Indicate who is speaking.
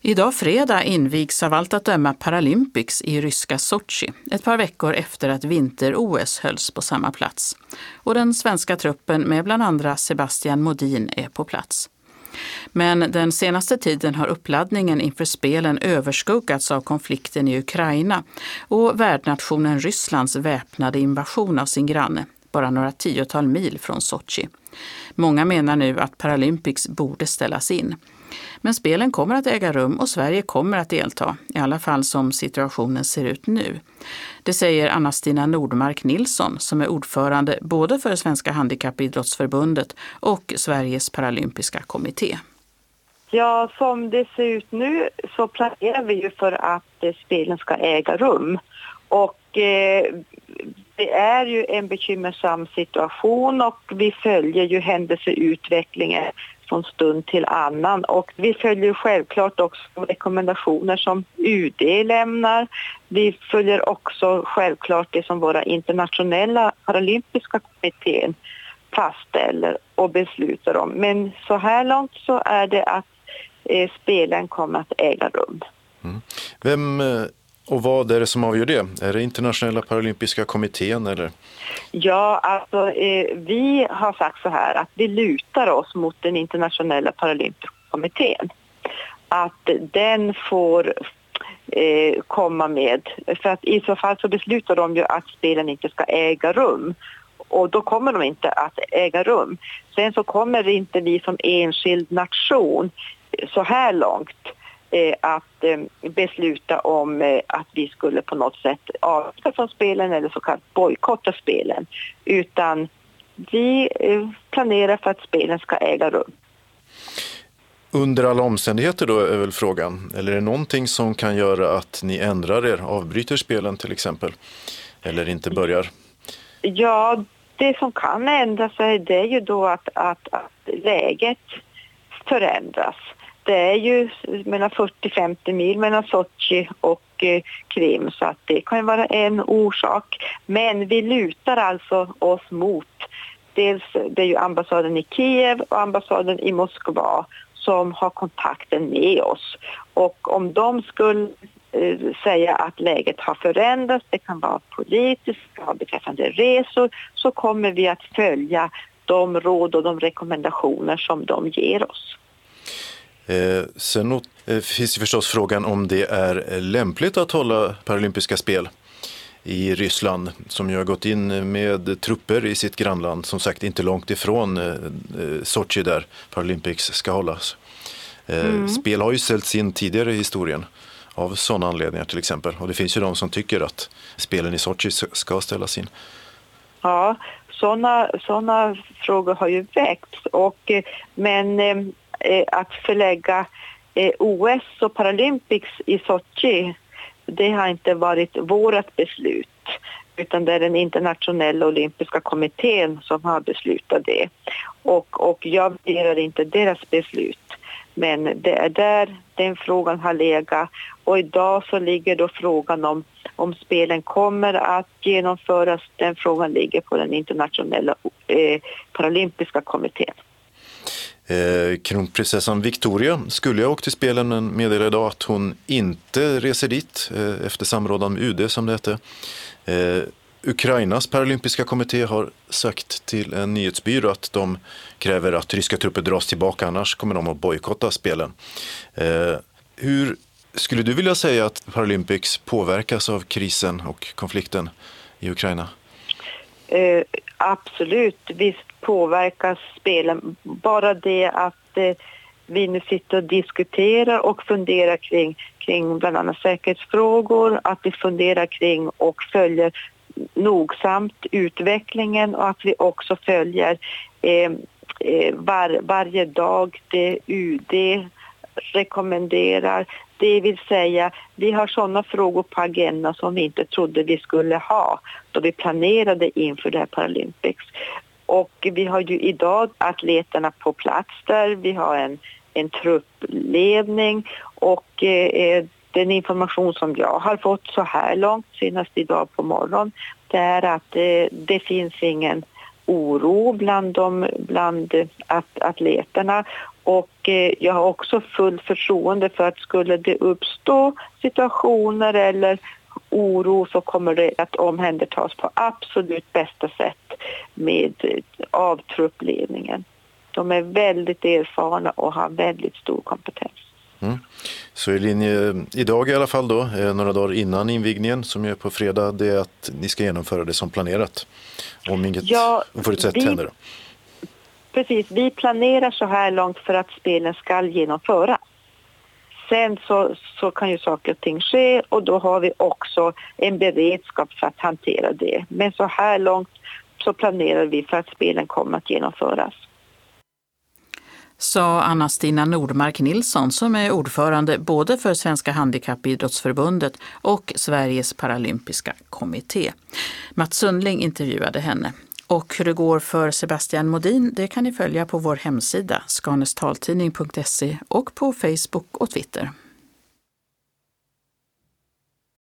Speaker 1: Idag fredag invigs av allt att döma Paralympics i ryska Sochi, ett par veckor efter att vinter-OS hölls på samma plats. Och den svenska truppen med bland andra Sebastian Modin är på plats. Men den senaste tiden har uppladdningen inför spelen överskuggats av konflikten i Ukraina och värdnationen Rysslands väpnade invasion av sin granne, bara några 10-tal mil från Sochi. Många menar nu att Paralympics borde ställas in. Men spelen kommer att äga rum och Sverige kommer att delta, i alla fall som situationen ser ut nu. Det säger Anna-Stina Nordmark Nilsson som är ordförande både för Svenska handikappidrottsförbundet och Sveriges paralympiska kommitté.
Speaker 2: Ja, som det ser ut nu så planerar vi ju för att spelen ska äga rum. Och det är ju en bekymmersam situation och vi följer ju händelseutvecklingen från stund till annan. Och vi följer självklart också rekommendationer som UD lämnar. Vi följer också självklart det som våra internationella paralympiska kommittén fastställer och beslutar om. Men så här långt så är det att spelen kommer att äga rum.
Speaker 3: Mm. Vem och vad är det som avgör det? Är det internationella paralympiska kommittén eller?
Speaker 2: Ja, alltså vi har sagt så här att vi lutar oss mot den internationella paralympiska kommittén. Att den får komma med. För att i så fall så beslutar de ju att spelen inte ska äga rum. Och då kommer de inte att äga rum. Sen så kommer inte vi som enskild nation så här långt att besluta om att vi skulle på något sätt avstå från spelen eller så kallat bojkotta spelen. Utan vi planerar för att spelen ska äga rum.
Speaker 3: Under alla omständigheter då är väl frågan, eller är det någonting som kan göra att ni ändrar er, avbryter spelen till exempel, eller inte börjar?
Speaker 2: Ja, det som kan ändra sig det är ju då att läget förändras. Det är ju mellan 40-50 mil mellan Sochi och Krim så att det kan vara en orsak. Men vi lutar alltså oss mot dels det är ju ambassaden i Kiev och ambassaden i Moskva som har kontakten med oss. Och om de skulle säga att läget har förändrats, det kan vara politiskt, beträffande resor, så kommer vi att följa de råd och de rekommendationer som de ger oss.
Speaker 3: Sen finns ju förstås frågan om det är lämpligt att hålla paralympiska spel i Ryssland som ju har gått in med trupper i sitt grannland, som sagt inte långt ifrån Sochi där Paralympics ska hållas. Spel har ju ställts in tidigare i historien av sådana anledningar till exempel, och det finns ju de som tycker att spelen i Sochi ska ställas in.
Speaker 2: Ja, sådana frågor har ju väckts men att förlägga OS och Paralympics i Sochi, det har inte varit vårt beslut, utan det är den internationella olympiska kommittén som har beslutat det. Och jag värderar inte deras beslut, men det är där den frågan har legat. Och idag så ligger då frågan om spelen kommer att genomföras. Den frågan ligger på den internationella paralympiska kommittén.
Speaker 3: Kronprinsessan Victoria skulle ha åkt till spelen men meddelade idag att hon inte reser dit efter samråd med UD som det hette. Ukrainas paralympiska kommitté har sagt till en nyhetsbyrå att de kräver att ryska trupper dras tillbaka, annars kommer de att bojkotta spelen. Hur skulle du vilja säga att Paralympics påverkas av krisen och konflikten i Ukraina?
Speaker 2: Absolut, visst påverkas spelen. Bara det att vi nu sitter och diskuterar och funderar kring bland annat säkerhetsfrågor, att vi funderar kring och följer nogsamt utvecklingen och att vi också följer varje dag det UD rekommenderar. Det vill säga, vi har sådana frågor på agendan som vi inte trodde vi skulle ha då vi planerade inför det här Paralympics. Och vi har ju idag atleterna på plats där. Vi har en truppledning och den information som jag har fått så här långt, senast idag på morgon, det är att det finns ingen oro bland atleterna Och jag har också fullt förtroende för att skulle det uppstå situationer eller oro så kommer det att omhändertas på absolut bästa sätt av truppledningen. De är väldigt erfarna och har väldigt stor kompetens.
Speaker 3: Mm. Så i linje idag i alla fall då, några dagar innan invigningen som är på fredag, det är att ni ska genomföra det som planerat. Om inget oförutsett händer.
Speaker 2: Precis, vi planerar så här långt för att spelen ska genomföras. Sen så kan ju saker och ting ske och då har vi också en beredskap för att hantera det. Men så här långt så planerar vi för att spelen kommer att genomföras.
Speaker 1: Sa Anna-Stina Nordmark Nilsson som är ordförande både för Svenska handikappidrottsförbundet och Sveriges paralympiska kommitté. Mats Sundling intervjuade henne. Och hur det går för Sebastian Modin, det kan ni följa på vår hemsida skanestaltidning.se och på Facebook och Twitter.